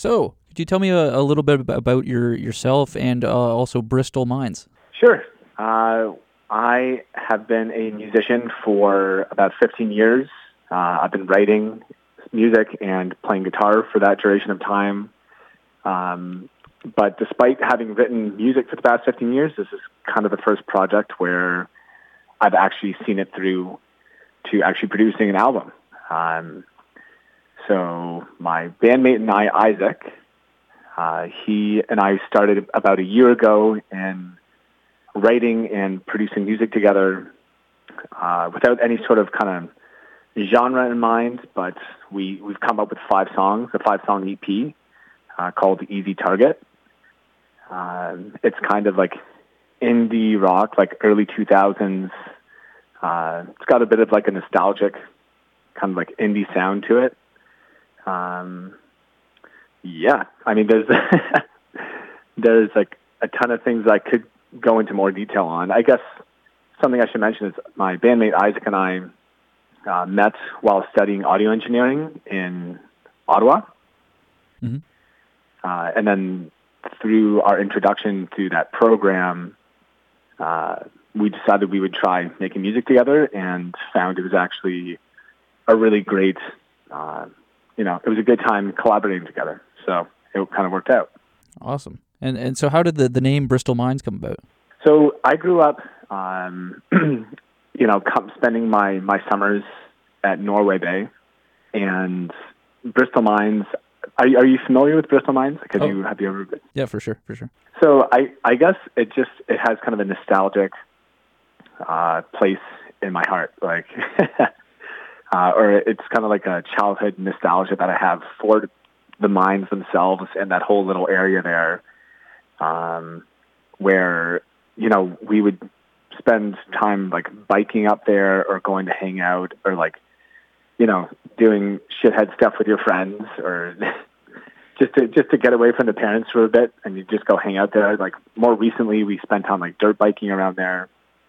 So, could you tell me a little bit about yourself and also Bristol Minds? Sure. I have been a musician for about 15 years. I've been writing music and playing guitar for that duration of time. But despite having written music for the past 15 years, this is kind of the first project where I've actually seen it through to actually producing an album. So my bandmate and I, Isaac, he and I started about a year ago in writing and producing music together without any sort of kind of genre in mind, but we've come up with 5 songs, a 5-song EP called Easy Target. It's kind of like indie rock, like early 2000s. It's got a bit of like a nostalgic kind of like indie sound to it. Yeah, I mean, there's like a ton of things I could go into more detail on. I guess something I should mention is my bandmate Isaac and I met while studying audio engineering in Ottawa. Mm-hmm. And then through our introduction to that program, we decided we would try making music together and found it was actually a really great, it was a good time collaborating together. So it kind of worked out. Awesome. And so how did the name Bristol Minds come about? So I grew up, spending my summers at Norway Bay, and Bristol Mines. Are you familiar with Bristol Mines? Have you ever been? Yeah, for sure. So I guess it has kind of a nostalgic place in my heart, like, or it's kind of like a childhood nostalgia that I have for the mines themselves and that whole little area there, where we would spend time like biking up there or going to hang out or like doing shithead stuff with your friends or just to get away from the parents for a bit, and you just go hang out there. Like more recently, we spent time like dirt biking around there,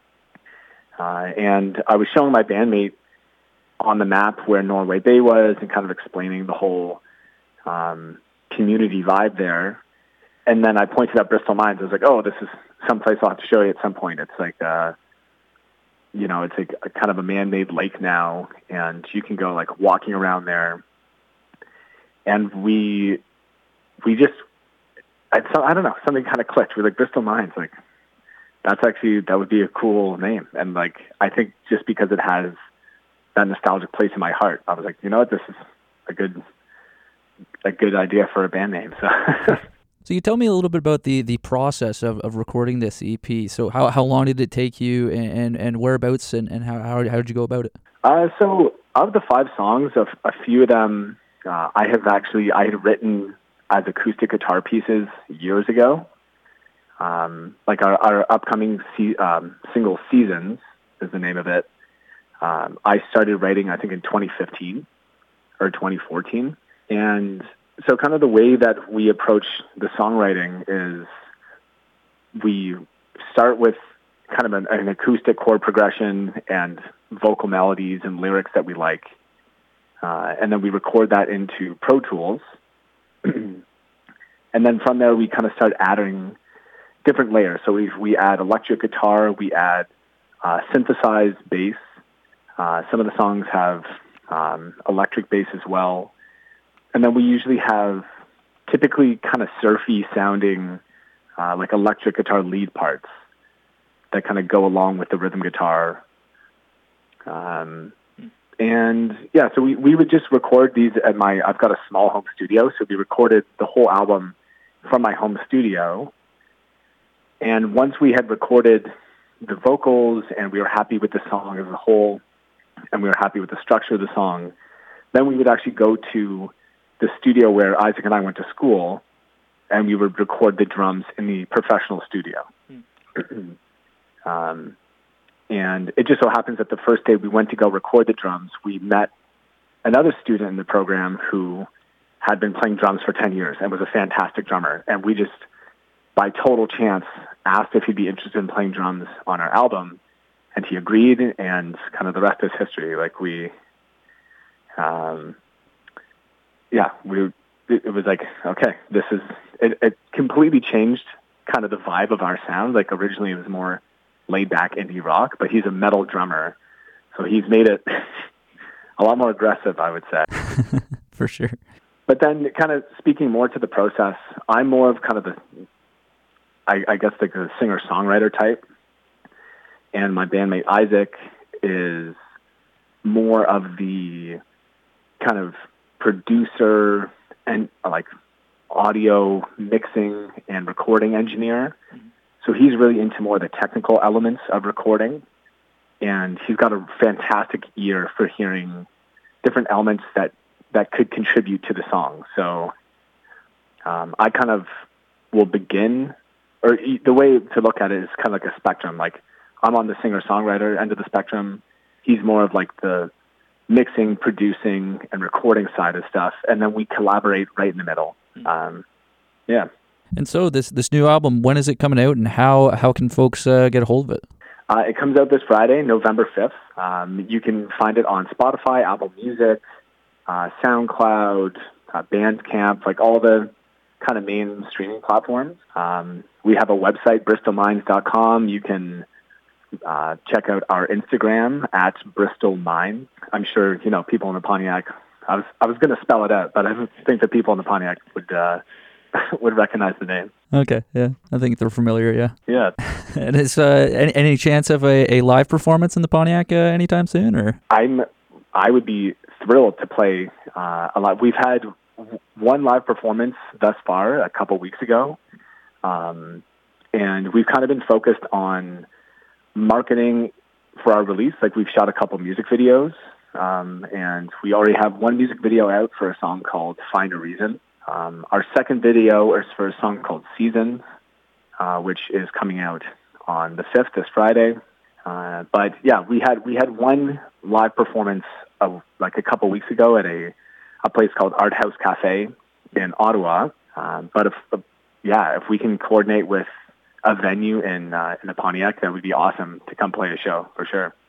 and I was showing my bandmate on the map where Norway Bay was and kind of explaining the whole community vibe there. And then I pointed out Bristol Mines. I was like, "Oh, this is someplace I'll have to show you at some point." It's like, it's like a kind of a man-made lake now, and you can go like walking around there. And we just, I don't know, something kind of clicked. We're like, Bristol Mines, like that would be a cool name. And like, I think just because it has that nostalgic place in my heart, I was like, you know what, this is a good idea for a band name. So. So you tell me a little bit about the process of recording this EP. So how long did it take you, and whereabouts, and how did you go about it? So of the 5 songs, a few of them I had written as acoustic guitar pieces years ago. Like our upcoming single Seasons is the name of it. I started writing, I think, in 2015 or 2014. And so kind of the way that we approach the songwriting is we start with kind of an acoustic chord progression and vocal melodies and lyrics that we like. And then we record that into Pro Tools. And then from there, we kind of start adding different layers. So we add electric guitar, we add synthesized bass. Some of the songs have electric bass as well. And then we usually have typically kind of surfy sounding, like electric guitar lead parts that kind of go along with the rhythm guitar. And yeah, so we would just record these at I've got a small home studio. So we recorded the whole album from my home studio. And once we had recorded the vocals and we were happy with the song as a whole, and we were happy with the structure of the song, then we would actually go to the studio where Isaac and I went to school, and we would record the drums in the professional studio. And it just so happens that the first day we went to go record the drums, we met another student in the program who had been playing drums for 10 years and was a fantastic drummer. And we just, by total chance, asked if he'd be interested in playing drums on our album, and he agreed, and kind of the rest is history. Like we it was like, okay, it completely changed kind of the vibe of our sound. Like originally it was more laid back indie rock, but he's a metal drummer. So he's made it a lot more aggressive, I would say. For sure. But then kind of speaking more to the process, I'm more of kind of I guess like the singer-songwriter type. And my bandmate Isaac is more of the kind of producer and like audio mixing and recording engineer. So he's really into more of the technical elements of recording. And he's got a fantastic ear for hearing different elements that could contribute to the song. So I kind of will begin, or the way to look at it is kind of like a spectrum. Like I'm on the singer-songwriter end of the spectrum. He's more of like the mixing, producing, and recording side of stuff. And then we collaborate right in the middle. Yeah. And so this new album, when is it coming out, and how can folks get a hold of it? It comes out this Friday, November 5th. You can find it on Spotify, Apple Music, SoundCloud, Bandcamp, like all the kind of main streaming platforms. We have a website, bristolmines.com. You can check out our Instagram at bristolmines. I'm sure, people in the Pontiac, I was going to spell it out, but I think that people in the Pontiac would recognize the name. Okay, yeah. I think they're familiar, yeah. Yeah. And is any chance of a live performance in the Pontiac anytime soon, or? I would be thrilled to play a live. We've had one live performance thus far a couple weeks ago, and we've kind of been focused on marketing for our release. Like we've shot a couple music videos, and we already have one music video out for a song called Find a Reason. Our second video is for a song called Seasons, which is coming out on the 5th, this Friday. But yeah, we had one live performance of like a couple weeks ago at a place called Art House Cafe in Ottawa. But if we can coordinate with a venue in the Pontiac, that would be awesome to come play a show for sure.